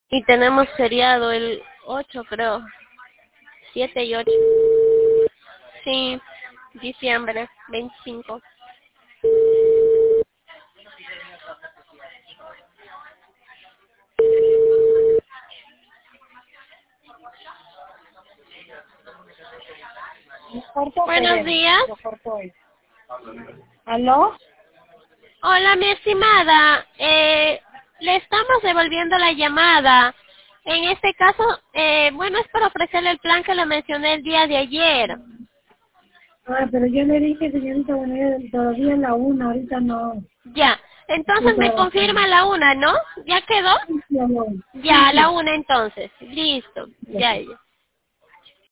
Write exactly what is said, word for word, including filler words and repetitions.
Y tenemos feriado el ocho, creo. siete y ocho. Sí, diciembre veinticinco. Cortó, Buenos Pérez, días. lo cortó él. ¿Aló? Hola, mi estimada. Eh, le estamos devolviendo la llamada. En este caso, eh, bueno, es para ofrecerle el plan que le mencioné el día de ayer. Ah, pero yo le dije, señorita, bueno, yo todavía es la una, ahorita no Ya. estoy Entonces me trabajando. confirma la una, ¿no? ¿Ya quedó? Sí, sí, amor. Ya, Sí, a la sí. una entonces. Listo. Ya. Ya, ya.